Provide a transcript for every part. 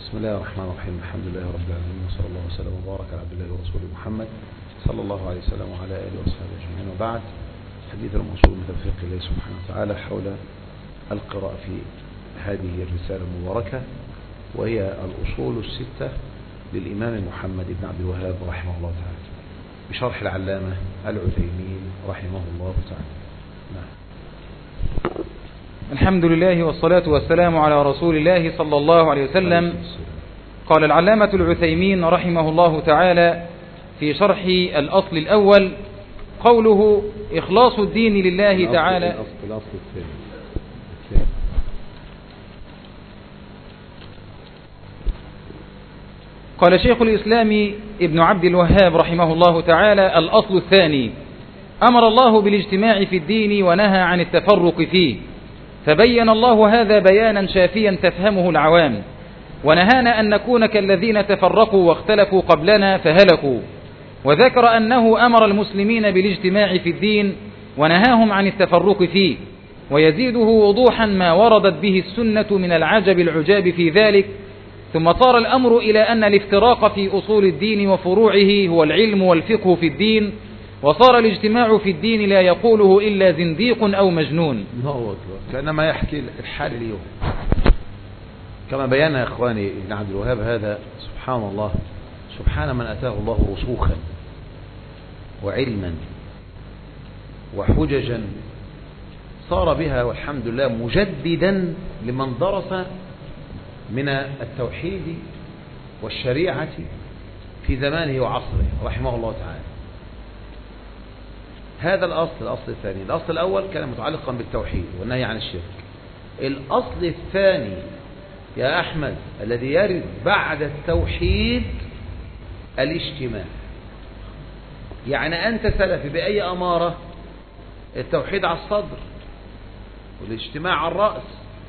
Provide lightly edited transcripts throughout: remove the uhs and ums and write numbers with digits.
بسم الله الرحمن الرحيم. الحمد لله رب العالمين، وصلى الله وسلم وبارك على عبد الله ورسوله محمد صلى الله عليه وسلم وعلى آله وصحبه أجمعين. وبعد، حديث الموصول من توفيق الله سبحانه وتعالى حول القراءة في هذه الرسالة المباركة، وهي الأصول الستة للإمام محمد بن عبد الوهاب رحمه الله تعالى، بشرح العلامة العثيمين رحمه الله تعالى. نعم. الحمد لله والصلاة والسلام على رسول الله صلى الله عليه وسلم. قال العلامة العثيمين رحمه الله تعالى في شرح الأصل الأول قوله إخلاص الدين لله تعالى. الأصل الثاني. قال شيخ الإسلام ابن عبد الوهاب رحمه الله تعالى: الأصل الثاني: أمر الله بالاجتماع في الدين ونهى عن التفرق فيه، فبين الله هذا بيانا شافيا تفهمه العوام، ونهانا أن نكون كالذين تفرقوا واختلفوا قبلنا فهلكوا، وذكر أنه أمر المسلمين بالاجتماع في الدين ونهاهم عن التفرق فيه، ويزيده وضوحا ما وردت به السنة من العجب العجاب في ذلك. ثم صار الأمر إلى أن الافتراق في أصول الدين وفروعه هو العلم والفقه في الدين، وصار الاجتماع في الدين لا يقوله إلا زنديق أو مجنون. كأنما يحكي الحال اليوم كما بينا يا إخواني ابن عبد الوهاب هذا. سبحان الله، سبحان من أتاه الله رسوخا وعلما وحججا صار بها والحمد لله مجددا لمن درس من التوحيد والشريعة في زمانه وعصره رحمه الله تعالى. هذا الأصل الثاني. الأصل الأول كان متعلقا بالتوحيد والنهي عن الشرك. الأصل الثاني يا أحمد الذي يرد بعد التوحيد الاجتماع. يعني أنت سلفي بأي أمارة؟ التوحيد على الصدر والاجتماع على الرأس.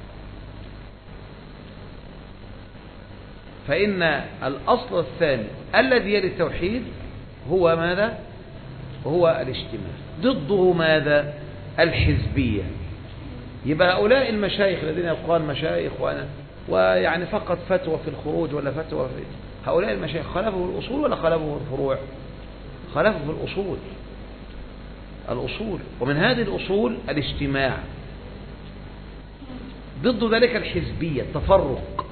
فإن الأصل الثاني الذي يلي التوحيد هو ماذا؟ هو الاجتماع. ضده ماذا؟ الحزبية. يبقى هؤلاء المشايخ الذين يقال مشايخ ويعني فقط فتوى في الخروج ولا فتوى في هؤلاء المشايخ خالفوا في الأصول ولا خالفوا في الفروع؟ خالفوا في الأصول. ومن هذه الأصول الاجتماع. ضد ذلك الحزبية، التفرق.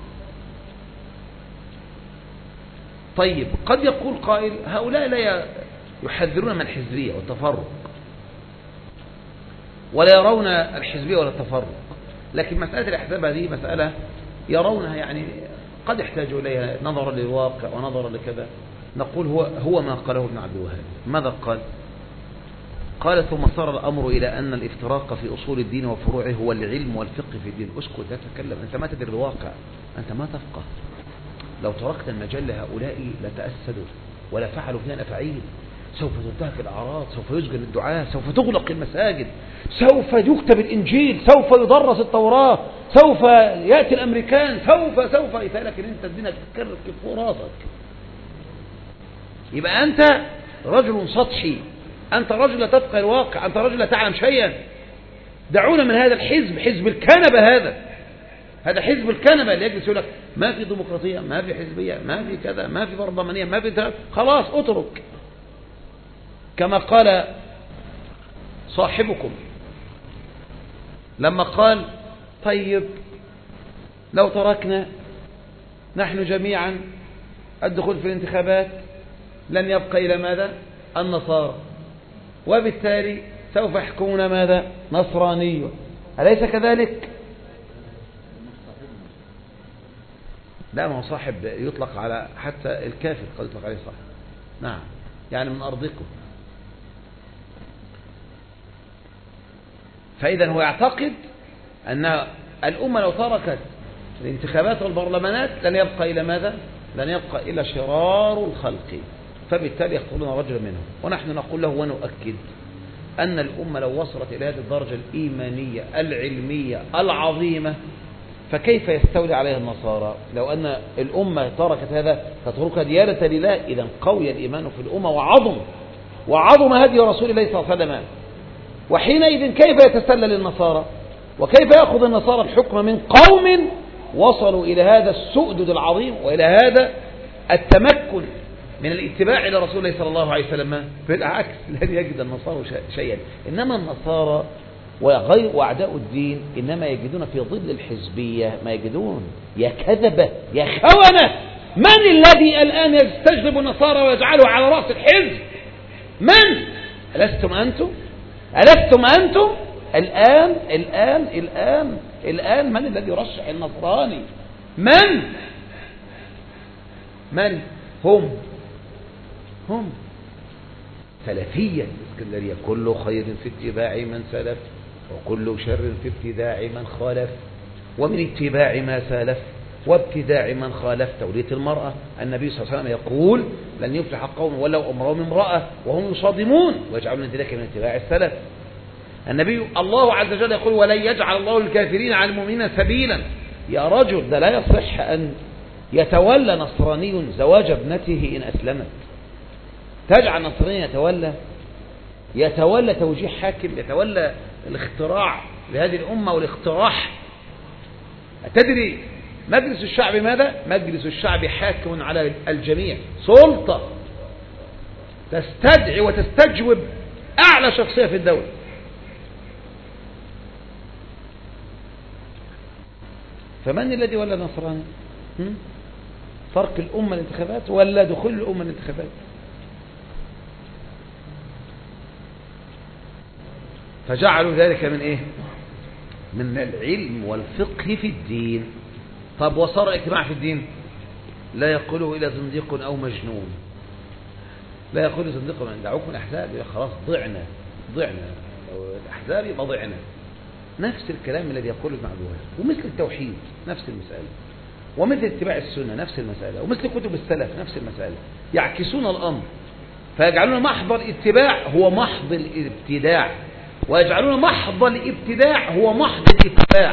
طيب، قد يقول قائل هؤلاء لا يحذرون من الحزبية والتفرق ولا يرون الحزبية ولا التفرق، لكن مسألة الأحزاب هذه مسألة يرونها يعني قد يحتاجوا إليها نظرا للواقع ونظرا لكذا. نقول هو ما قاله ابن عبد الوهاب. ماذا قال؟ قال: ثم صار الأمر إلى أن الافتراق في أصول الدين وفروعه هو العلم والفقه في الدين. اسكت، لا تتكلم، أنت ما تدري الواقع، أنت ما تفقه. لو تركت المجال لهؤلاء لتأسدوا ولا فعلوا فينا أفعيل. سوف تنتهك الأعراض، سوف يسجن الدعاة، سوف تغلق المساجد، سوف يكتب الإنجيل، سوف يدرس التوراة، سوف يأتي الأمريكان، سوف لكن أنت الدين تكرر فوق راسك. يبقى أنت رجل سطحي، أنت رجل لا تفقه الواقع، أنت رجل لا تعلم شيئا. دعونا من هذا الحزب، حزب الكنبة. هذا حزب الكنبة اللي يجلس يقول لك ما في ديمقراطية، ما في حزبية، ما في كذا، ما في برلمانية، ما في خلاص اترك. كما قال صاحبكم لما قال: طيب لو تركنا نحن جميعا الدخول في الانتخابات لن يبقى إلى ماذا؟ النصارى، وبالتالي سوف يحكمون ماذا؟ نصرانية. أليس كذلك؟ لا، ما هو صاحب يطلق على حتى الكافر قد يطلق عليه صاحب. نعم، يعني من أرضكم. فإذا هو يعتقد أن الأمة لو تركت الانتخابات والبرلمانات لن يبقى إلى ماذا؟ لن يبقى إلى شرار الخلق، فبالتالي يقتلون رجلا منهم. ونحن نقول له ونؤكد أن الأمة لو وصلت إلى هذه الدرجة الإيمانية العلمية العظيمة فكيف يستولي عليها النصارى؟ لو أن الأمة تركت هذا تترك ديانة لله، إذا قوي الإيمان في الأمة وعظم هدي رسول الله صلى الله عليه وسلم. وحينئذ كيف يتسلل النصارى؟ وكيف يأخذ النصارى الحكم من قوم وصلوا إلى هذا السؤدد العظيم وإلى هذا التمكن من الاتباع إلى رسول الله صلى الله عليه وسلم. بالعكس لن يجد النصارى شيئا، إنما النصارى وغير وأعداء الدين إنما يجدون في ظل الحزبية ما يجدون. يا كذبة يا خونة، من الذي الآن يستجلب النصارى ويجعله على رأس الحزب؟ من؟ ألستم أنتم؟ ألستم أنتم؟ الآن من الذي يرشح النصراني؟ من؟ هم سلفية الإسكندرية، كل خير في اتباع من سلف وكل شر في ابتداع من خالف، ومن اتباع ما سالف وابتداع من خالف. تولية المرأة، النبي صلى الله عليه وسلم يقول لن يفلح قوم ولو أمرهم امرأة وهم يصادمون ويجعلون ذلك من اتباع السلف. النبي الله عز وجل يقول ولن يجعل الله الكافرين على المؤمنين سبيلا. يا رجل، ده لا يصح أن يتولى نصراني زواج ابنته إن أسلمت. تجعل نصراني يتولى توجيه حاكم، يتولى الاختراع لهذه الأمة والاقتراح. تدري مجلس الشعب ماذا؟ مجلس الشعب حاكم على الجميع، سلطة تستدعي وتستجوب أعلى شخصية في الدولة. فمن الذي ولى نصراني؟ ترك الأمة الانتخابات ولا دخول الأمة الانتخابات؟ فجعلوا ذلك من إيه؟ من العلم والفقه في الدين. طب وصار اجتماع في الدين لا يقوله إلى زنديق أو مجنون، لا يقول زنديق من دعوكم الأحزاب خلاص ضعنا لو الأحزاب يبقى ضعنا. نفس الكلام الذي يقوله ابن عبد الوهاب، ومثل التوحيد نفس المسألة، ومثل اتباع السنة نفس المسألة، ومثل كتب السلف نفس المسألة. يعكسون الأمر فيجعلون محض الاتباع هو محض الابتداع، ويجعلون محض الابتداع هو محض الاتباع.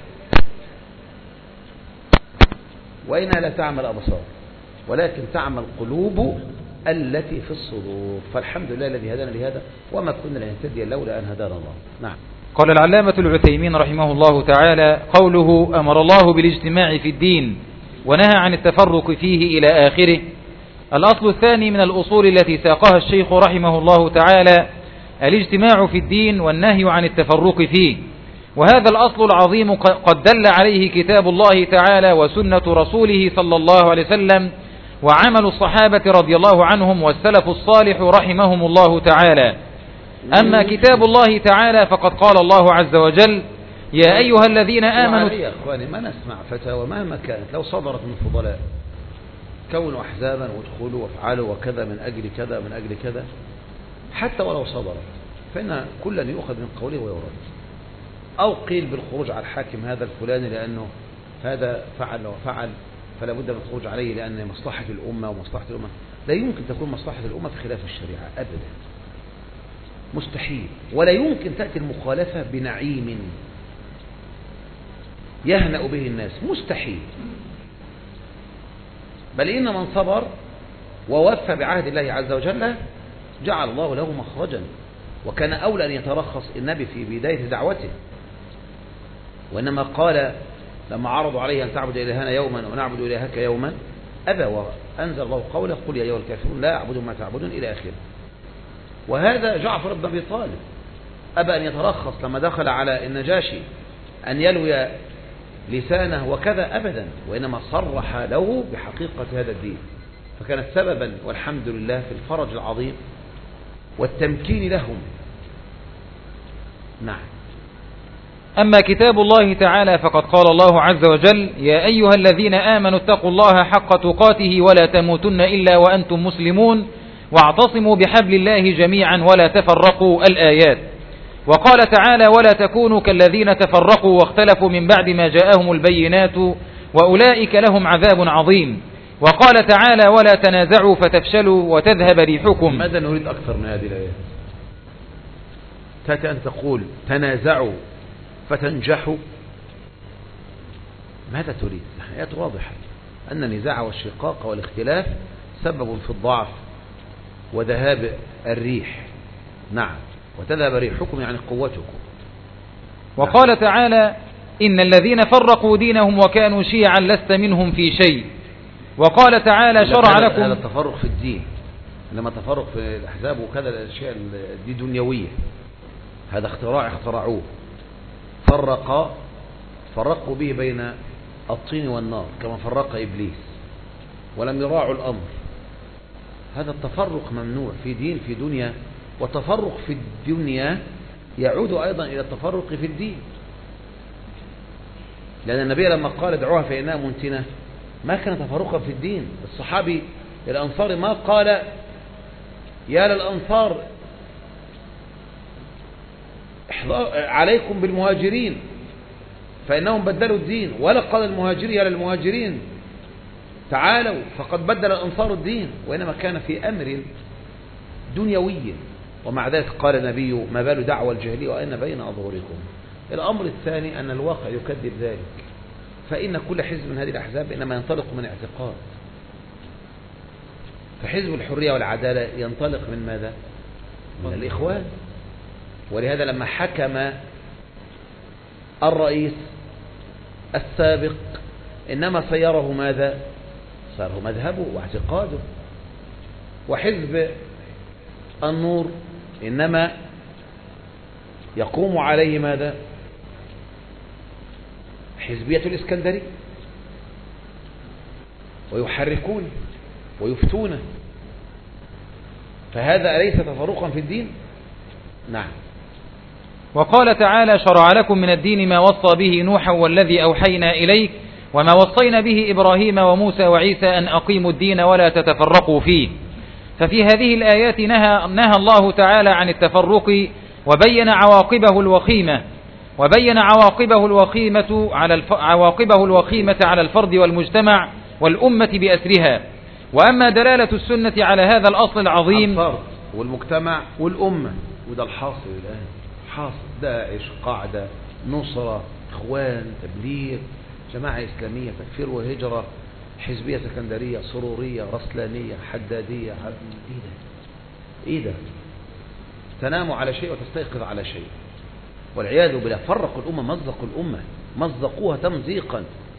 وإنها لا تعمل الأبصار ولكن تعمل القلوب التي في الصدور. فالحمد لله الذي هدانا لهذا وما كنا لنهتدي لولا أن هدانا الله. نعم. قال العلامة العثيمين رحمه الله تعالى: قوله أمر الله بالاجتماع في الدين ونهى عن التفرق فيه إلى آخره. الأصل الثاني من الأصول التي ساقها الشيخ رحمه الله تعالى الاجتماع في الدين والنهي عن التفرق فيه. وهذا الأصل العظيم قد دل عليه كتاب الله تعالى وسنة رسوله صلى الله عليه وسلم وعمل الصحابة رضي الله عنهم والسلف الصالح رحمهم الله تعالى. أما كتاب الله تعالى فقد قال الله عز وجل: يا أيها الذين آمنوا. يا أخواني ما نسمع فتاوى مهما كانت لو صدرت من فضلاء كونوا أحزابا وادخلوا وافعلوا وكذا من أجل كذا من أجل كذا، حتى ولو صدرت فإن كلا يؤخذ من قوله ويرد. أو قيل بالخروج على الحاكم هذا الفلاني لأنه هذا فعل وفعل فلا بد من الخروج عليه لأن مصلحة الأمة ومصلحة الأمة. لا يمكن تكون مصلحة الأمة في خلاف الشريعة أبدا، مستحيل. ولا يمكن تأتي المخالفة بنعيم يهنأ به الناس، مستحيل. بل إن من صبر ووفى بعهد الله عز وجل جعل الله له مخرجا، وكان أولى أن يترخص النبي في بداية دعوته. وإنما قال لما عرضوا عليه أن تعبد إلهنا يوما ونعبد إلهك يوما أبى، وأنزل الله قوله: قل يا أيها الكافرون لا أعبد ما تعبدون إلى آخره. وهذا جعفر بن أبي طالب أبى أن يترخص لما دخل على النجاشي أن يلوي لسانه وكذا أبدا، وإنما صرح له بحقيقة هذا الدين، فكانت سببا والحمد لله في الفرج العظيم والتمكين لهم. نعم. أما كتاب الله تعالى فقد قال الله عز وجل: يا أيها الذين آمنوا اتقوا الله حق تقاته ولا تموتن إلا وأنتم مسلمون واعتصموا بحبل الله جميعا ولا تفرقوا. الآيات. وقال تعالى: ولا تكونوا كالذين تفرقوا واختلفوا من بعد ما جاءهم البينات وأولئك لهم عذاب عظيم. وقال تعالى: ولا تنازعوا فتفشلوا وتذهب ريحكم. ماذا نريد أكثر من هذه الآيات؟ تأتي أن تقول تنازعوا فتنجحوا، ماذا تريد؟ الآيات واضحة أن النزاع والشقاق والاختلاف سبب في الضعف وذهاب الريح. نعم. وتذهب ريحكم يعني قوتكم. وقال تعالى: إن الذين فرقوا دينهم وكانوا شيعا لست منهم في شيء. وقال تعالى شرع لكم. هذا التفرق في الدين، لما تفرق في الأحزاب وكذا الأشياء دي دنيوية، هذا اخترعوه، فرقوا به بين الطين والنار كما فرق إبليس، ولم يراعوا الأمر. هذا التفرق ممنوع في دين في دنيا، وتفرق في الدنيا يعود أيضا إلى التفرق في الدين، لأن النبي لما قال ادعوها فإنها منتنة ما كان تفرقا في الدين. الصحابي الأنصاري ما قال يا للأنصار عليكم بالمهاجرين فإنهم بدلوا الدين، ولا قال المهاجرين يا للمهاجرين تعالوا فقد بدل الأنصار الدين، وإنما كان في أمر دنيوي. ومع ذلك قال النبي ما بال دعوى الجاهلية وأن بين أظهركم. الأمر الثاني أن الواقع يكذب ذلك، فإن كل حزب من هذه الأحزاب إنما ينطلق من اعتقاد. فحزب الحرية والعدالة ينطلق من ماذا؟ من الإخوان. ولهذا لما حكم الرئيس السابق إنما سيره ماذا؟ صاره مذهبه واعتقاده. وحزب النور إنما يقوم عليه ماذا؟ حزبية الإسكندري، ويحركون ويفتون. فهذا أليس تفرقا في الدين؟ نعم. وقال تعالى شرع لكم من الدين ما وصى به نوحا والذي أوحينا إليك وما وصينا به إبراهيم وموسى وعيسى أن أقيموا الدين ولا تتفرقوا فيه. ففي هذه الآيات نهى الله تعالى عن التفرق وبين عواقبه الوخيمة على الفرد والمجتمع والأمة بأسرها. وأما دلالة السنة على هذا الأصل العظيم، الفرد والمجتمع والأمة، وده الحاصل الآن، حاصل داعش، قاعدة، نصرة، إخوان، تبليغ، جماعة إسلامية، تكفير وهجرة، حزبية سكندرية، سرورية، رسلانية، حدادية. إيه ده؟ تنام على شيء وتستيقظ على شيء، والعياذ بالله. فرقوا الأمة، مزقوا الأمة، مزقوها تمزيقا،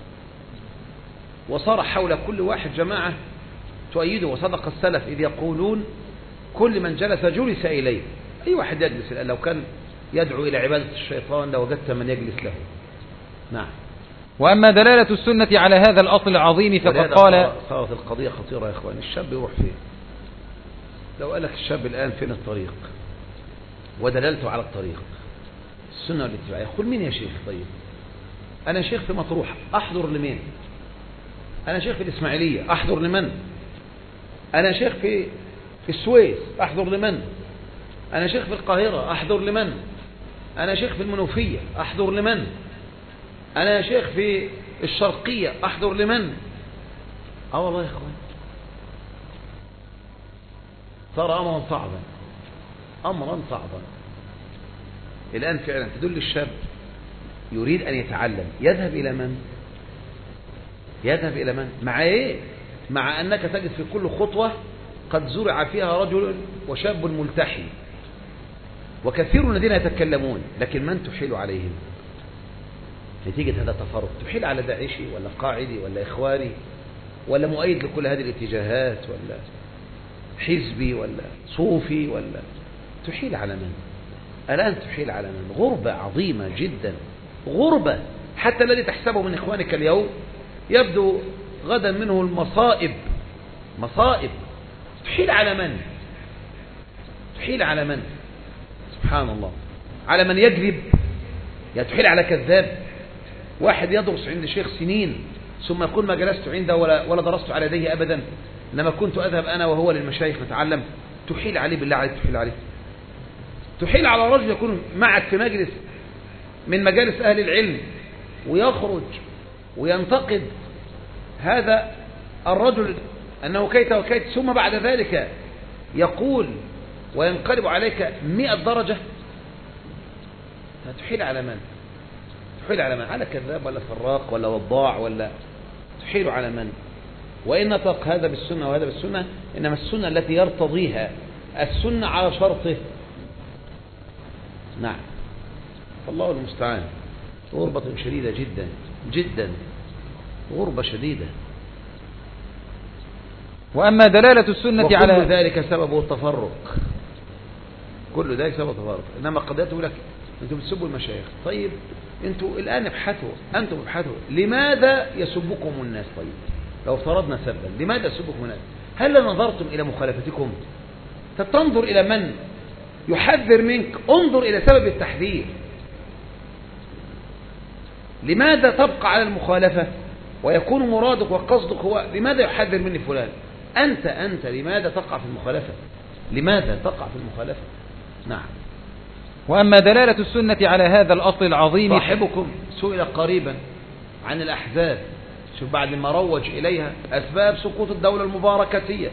وصار حول كل واحد جماعة تؤيده. وصدق السلف إذ يقولون كل من جلس جلس إليه. أي واحد يجلس الآن لو كان يدعو إلى عبادة الشيطان لوجدت من يجلس له. نعم. وأما دلالة السنة على هذا الأصل العظيم فقد قال. صارت القضية خطيرة يا إخوان. الشاب يروح فين؟ لو قال لك الشاب الآن فين الطريق ودلالته على الطريق السنة والاتباع، يقول مين يا شيخ؟ طيب أنا شيخ في مطروح، أحضر لمين؟ أنا شيخ في الإسماعيلية، أحضر لمن؟ أنا شيخ في السويس، أحضر لمن؟ أنا شيخ في القاهرة، أحضر لمن؟ أنا شيخ في المنوفية، أحضر لمن؟ أنا شيخ في الشرقية، أحضر لمن؟ والله يا أخوان صار أمرا صعبا، أمرا صعبا. الآن فعلا تدل الشاب يريد أن يتعلم يذهب إلى من؟ يذهب إلى من؟ مع إيه؟ مع أنك تجد في كل خطوة قد زرع فيها رجل وشاب ملتحي، وكثير الذين يتكلمون، لكن من تحيل عليهم؟ نتيجة هذا التفرق تحيل على داعشي ولا قاعدي ولا إخواني ولا مؤيد لكل هذه الاتجاهات ولا حزبي ولا صوفي، ولا تحيل على من؟ الآن تحيل على من؟ غربة عظيمة جدا، غربة. حتى الذي تحسبه من إخوانك اليوم يبدو غدا منه المصائب، مصائب. تحيل على من؟ تحيل على من؟ سبحان الله. على من يكذب؟ يعني تحيل على كذاب. واحد يدرس عند شيخ سنين ثم يقول ما جلست عنده ولا درست على يديه أبدا، إنما كنت أذهب أنا وهو للمشايخ نتعلم. تحيل عليه بالله عليك، تحيل عليه. تحيل على رجل يكون معك في مجلس من مجالس أهل العلم ويخرج وينتقد هذا الرجل أنه كيت وكيت، ثم بعد ذلك يقول وينقلب عليك 100 درجة. تحيل على من؟ تحيل على من؟ على كذاب ولا فراق ولا وضاع ولا تحيل على من؟ وإن نطق هذا بالسنة وهذا بالسنة، إنما السنة التي يرتضيها، السنة على شرطه. نعم، فالله المستعان. غربة شديدة جدا جدا، غربة شديدة. وأما دلالة السنة على كل ذلك سببه التفرق، كل ذلك سببه التفرق. إنما قد يقول لك أنتم بتسبوا المشايخ، طيب أنتم الآن ابحثوا، أنتم ابحثوا لماذا يسبكم الناس. طيب لو افترضنا سبا، لماذا يسبكم الناس؟ هل نظرتم إلى مخالفتكم؟ تنظر إلى من يحذر منك، انظر إلى سبب التحذير. لماذا تبقى على المخالفة ويكون مرادك وقصدك هو لماذا يحذر مني فلان؟ أنت لماذا تقع في المخالفة؟ لماذا تقع في المخالفة؟ نعم. وأما دلالة السنة على هذا الأصل العظيم، صاحبكم سئل قريبا عن الأحزاب، شوف بعد ما روج إليها أسباب سقوط الدولة المباركتية،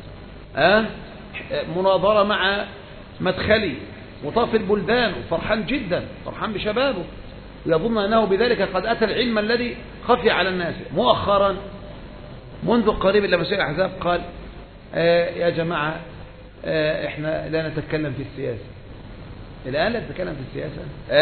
مناظرة مع مدخلي وطاف البلدان وفرحان جدا، فرحان بشبابه، ويظن أنه بذلك قد أتى العلم الذي خفي على الناس. مؤخرا منذ قريب لما سئل الأحزاب قال يا جماعة احنا لا نتكلم في السياسة. الآن لا نتكلم في السياسة،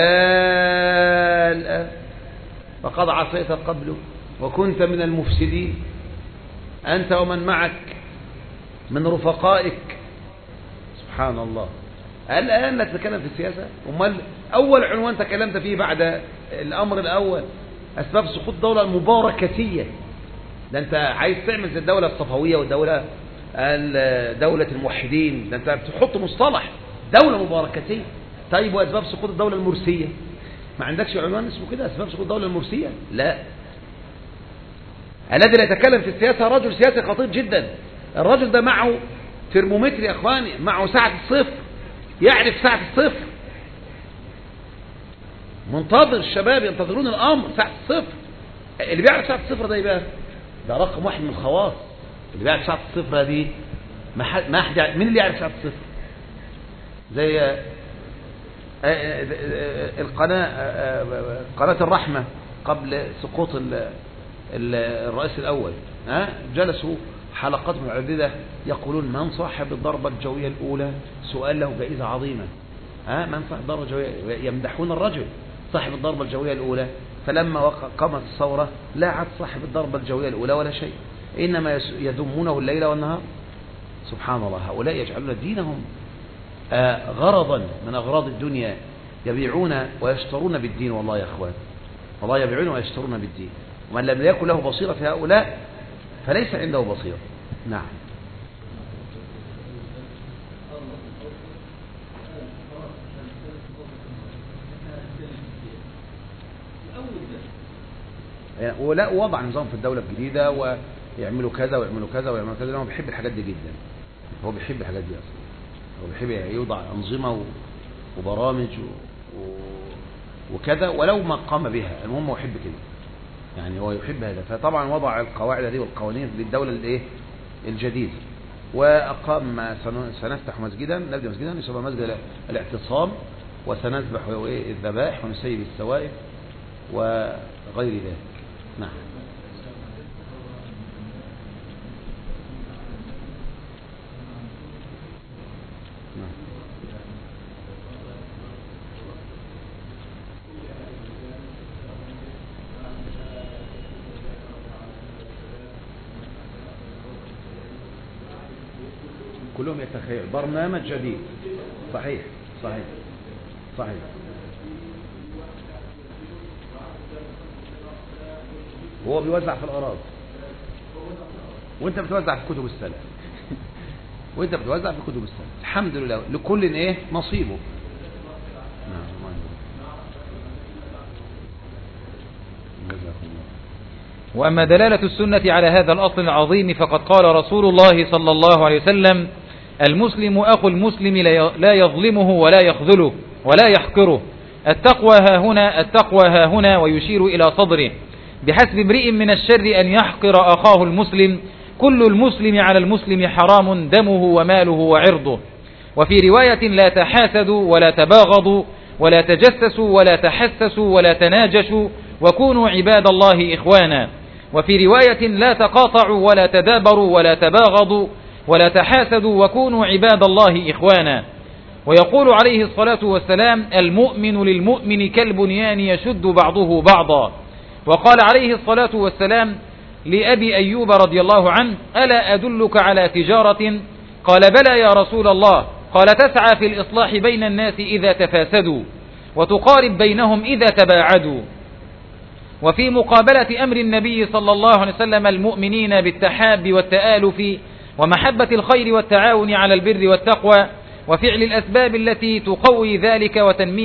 الآن فقد عصيت قبله وكنت من المفسدين، أنت ومن معك من رفقائك. سبحان الله. الآن لا تتكلم في السياسة. أمال أول عنوان تكلمت فيه بعد الأمر الأول أسباب سقوط الدولة المباركتية. ده أنت عايز تعمل زي الدولة الصفوية والدولة دولة الموحدين، ده أنت بتحط مصطلح دولة مباركتية. طيب وأسباب سقوط الدولة المرسية؟ ما عندكش عنوان اسمه كده أسباب سقوط الدولة المرسية؟ لا. الذي لا يتكلم في السياسة رجل سياسي خطير جدا. الرجل ده معه ترمومتر يا أخواني، معه ساعة الصفر، يعرف ساعة الصفر. منتظر الشباب ينتظرون الأمر ساعة الصفر. اللي بيعرف ساعة الصفر ده يبقى ده رقم واحد من الخواص. اللي بيعرف ساعة الصفر دي ما حد مين اللي يعرف ساعة الصفر؟ زي قناة الرحمة قبل سقوط الرئيس الأول، جلسوا حلقات معددة يقولون من صاحب الضربة الجوية الأولى، سؤال له جائزة عظيمة. من صاحب الضربة الجوية؟ يمدحون الرجل صاحب الضربة الجوية الأولى. فلما قامت الثورة لا عاد صاحب الضربة الجوية الأولى ولا شيء، إنما يذمونه الليل والنهار. سبحان الله. هؤلاء يجعلون دينهم غرضا من أغراض الدنيا، يبيعون ويشترون بالدين. والله يا أخوان، والله يبيعون ويشترون بالدين. ومن لم يكن له بصيرة في هؤلاء فليس عنده بصيرة. نعم. ولا وضع نظام في الدولة الجديدة ويعملوا كذا ويعملوا كذا ويعملوا كذا. هو بيحب الحاجات دي جدا، هو بيحب الحاجات دي أصلا. هو بيحب يوضع أنظمة وبرامج وكذا ولو ما قام بها، المهم هو يحب كده، يعني هو يحب هذا. فطبعا وضع القواعد هذه والقوانين للدولة الجديدة. وأقام سنفتح مسجدا، نبدأ مسجدا يسمى مسجد الاعتصام، وسنذبح الذبائح ونسيب السوائب وغير ذلك. نعم. كلهم يتخيل برنامج جديد. صحيح صحيح صحيح. هو بيوزع في الأراضي وانت بتوزع في كتب السلف وانت بتوزع في كتب السلف. الحمد لله لكل نصيبه. وأما دلالة السنة على هذا الأصل العظيم فقد قال رسول الله صلى الله عليه وسلم: المسلم أخو المسلم لا يظلمه ولا يخذله ولا يحقره. التقوى ها هنا ويشير إلى صدره. بحسب امرئ من الشر أن يحقر أخاه المسلم. كل المسلم على المسلم حرام دمه وماله وعرضه. وفي رواية: لا تحاسدوا ولا تباغضوا ولا تجسسوا ولا تحسسوا ولا تناجشوا وكونوا عباد الله إخوانا. وفي رواية: لا تقاطعوا ولا تدابروا ولا تباغضوا ولا تحاسدوا وكونوا عباد الله إخوانا. ويقول عليه الصلاة والسلام: المؤمن للمؤمن كالبنيان يشد بعضه بعضا. وقال عليه الصلاة والسلام لأبي أيوب رضي الله عنه: ألا أدلك على تجارة؟ قال: بلى يا رسول الله. قال: تسعى في الإصلاح بين الناس إذا تفاسدوا، وتقارب بينهم إذا تباعدوا. وفي مقابلة أمر النبي صلى الله عليه وسلم المؤمنين بالتحاب والتآلف ومحبة الخير والتعاون على البر والتقوى وفعل الأسباب التي تقوي ذلك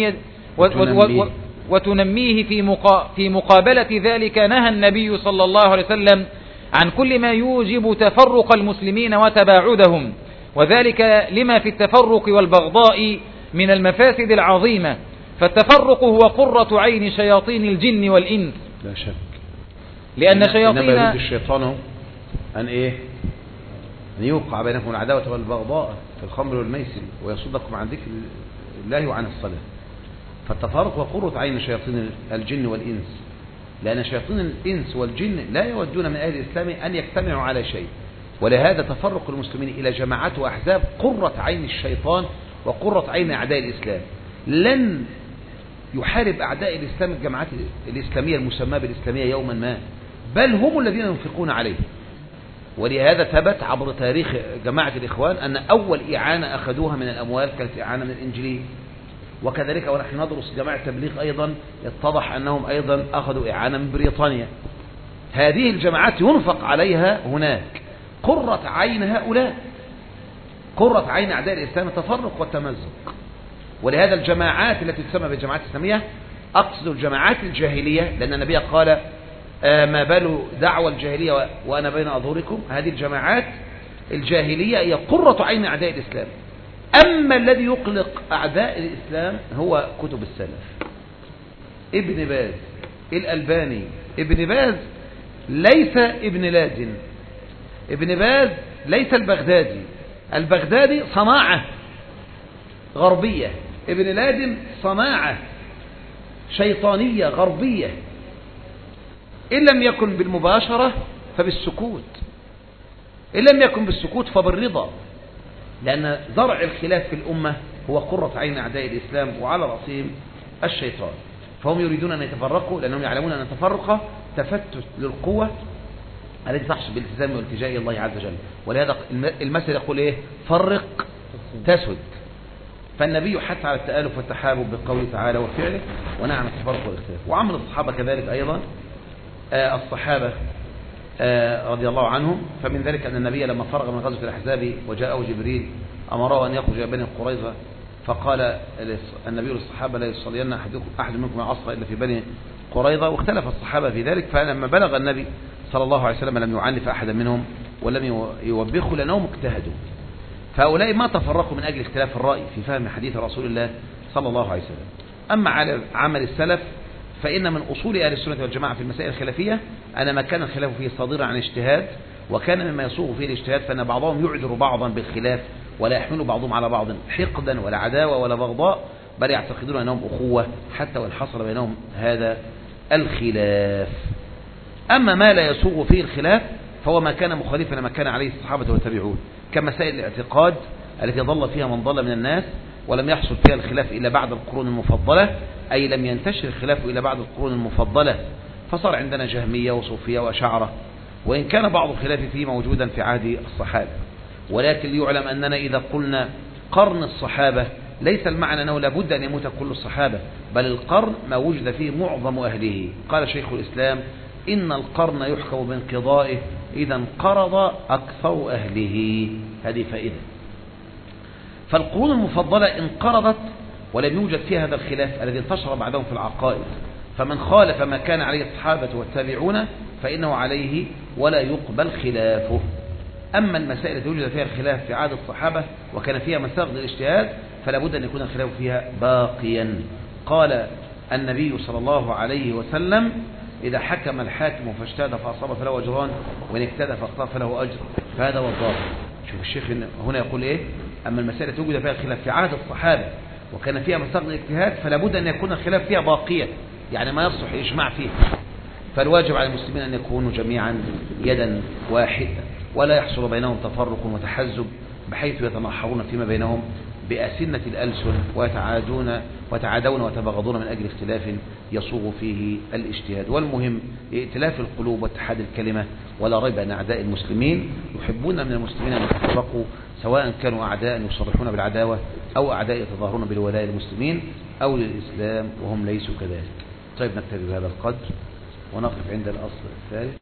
وتنميه في مقابلة ذلك، نهى النبي صلى الله عليه وسلم عن كل ما يوجب تفرق المسلمين وتباعدهم، وذلك لما في التفرق والبغضاء من المفاسد العظيمة. فالتفرق هو قرة عين شياطين الجن والإنس، لا شك، لأن شياطين إنما يريد الشيطان أن يوقع بينكم العداوة والبغضاء في الخمر والميسر ويصدكم عن ذكر الله وعن الصلاة. فالتفرق وقرة عين شياطين الجن والإنس، لأن شياطين الإنس والجن لا يودون من أهل الإسلام أن يجتمعوا على شيء، ولهذا تفرق المسلمين إلى جماعات وأحزاب قرة عين الشيطان وقرة عين أعداء الإسلام. لن يحارب أعداء الإسلام الجماعات الإسلامية المسماة بالإسلامية يوما ما، بل هم الذين ينفقون عليه. ولهذا ثبت عبر تاريخ جماعة الإخوان أن أول إعانة أخذوها من الأموال كانت إعانة من الإنجليز، وكذلك ونحن ندرس جماعة التبليغ أيضا اتضح أنهم أيضا أخذوا إعانة من بريطانيا. هذه الجماعات ينفق عليها هناك. قرة عين هؤلاء، قرة عين أعداء الإسلام التفرق والتمزق. ولهذا الجماعات التي تسمى بالجماعات الإسلامية، أقصد الجماعات الجاهلية، لأن النبي قال: ما بال دعوى الجاهلية وأنا بين أظهركم. هذه الجماعات الجاهلية هي قرة عين أعداء الإسلام. أما الذي يقلق أعداء الإسلام هو كتب السلف، ابن باز، الألباني. ابن باز ليس ابن لادن، ابن باز ليس البغدادي. البغدادي صناعة غربية، ابن لادن صناعة شيطانية غربية، إن لم يكن بالمباشرة فبالسكوت، إن لم يكن بالسكوت فبالرضا، لأن زرع الخلاف في الأمة هو قرة عين أعداء الإسلام وعلى رأسهم الشيطان. فهم يريدون أن يتفرقوا لأنهم يعلمون أن التفرق تفتت للقوة التي تحصل بالالتزام والالتجاء إلى الله عز وجل. ولهذا المثل يقول إيه؟ فرق تسد. فالنبي حث على التآلف والتحابب بقوله تعالى وفعله، ونهى عن التفرق والاختلاف. وعمل الصحابة كذلك أيضا، الصحابة رضي الله عنهم. فمن ذلك أن النبي لما فرغ من غزوة الأحزاب وجاءه جبريل أمره أن يخرج بني قريظة، فقال النبي للصحابة: لا يصلين أحد منكم العصر إلا في بني قريظة. واختلف الصحابة في ذلك، فلما بلغ النبي صلى الله عليه وسلم لم يعنف أحدا منهم ولم يوبخوا لأنهم اجتهدوا. فهؤلاء ما تفرقوا من أجل اختلاف الرأي في فهم حديث رسول الله صلى الله عليه وسلم. أما على عمل السلف فإن من أصول أهل السنة والجماعة في المسائل الخلافية أن ما كان الخلاف فيه صادرا عن اجتهاد، وكان مما يصوغ فيه الاجتهاد، فإن بعضهم يعذر بعضا بالخلاف ولا يحمل بعضهم على بعض حقدا ولا عداوة ولا بغضاء، بل يعتقدون أنهم أخوة حتى وإن حصل بينهم هذا الخلاف. أما ما لا يصوغ فيه الخلاف فهو ما كان مخالفا لما كان عليه الصحابة والتابعون، كمسائل الاعتقاد التي ضل فيها من ضل من الناس ولم يحصل فيها الخلاف إلا بعد القرون المفضلة، أي لم ينتشر الخلاف إلا بعد القرون المفضلة، فصار عندنا جهمية وصوفية وأشاعرة، وإن كان بعض الخلاف فيه موجودا في عهد الصحابة. ولكن ليعلم أننا إذا قلنا قرن الصحابة ليس المعنى أنه لابد أن يموت كل الصحابة، بل القرن ما وجد فيه معظم أهله. قال شيخ الإسلام: إن القرن يحكم بانقضائه إذا انقرض أكثر أهله. هذه فائدة. فالقرون المفضلة انقرضت ولم يوجد فيها هذا الخلاف الذي انتشر بعدهم في العقائد، فمن خالف ما كان عليه الصحابة والتابعون فإنه عليه ولا يقبل خلافه. أما المسائل التي وجد فيها الخلاف في عهد الصحابة وكان فيها مساغ للاجتهاد فلا بد أن يكون الخلاف فيها باقيا. قال النبي صلى الله عليه وسلم: إذا حكم الحاكم فاجتهد فأصاب فله أجران، وإن اجتهد فأخطأ فله أجر. فهذا هو الضابط. شوف الشيخ هنا يقول إيه؟ أما المسائل التي وجد فيها الخلاف في عهد الصحابة وكان فيها مساغ للاجتهاد فلا بد أن يكون الخلاف فيها باقيا، يعني ما يصلح الإجماع فيه. فالواجب على المسلمين أن يكونوا جميعا يدا واحدة، ولا يحصل بينهم تفرق وتحزب بحيث يتناحرون فيما بينهم بأسنة الألسن ويتعادون ويتباغضون من أجل اختلاف يصوغ فيه الاجتهاد. والمهم ائتلاف القلوب واتحاد الكلمة. ولا ريب أن أعداء المسلمين يحبون من المسلمين أن يتفرقوا، سواء كانوا أعداء يصرحون بالعداوة أو أعداء يتظاهرون بالولاء للمسلمين أو للإسلام وهم ليسوا كذلك. طيب نكتفي بهذا القدر ونقف عند الأصل الثالث.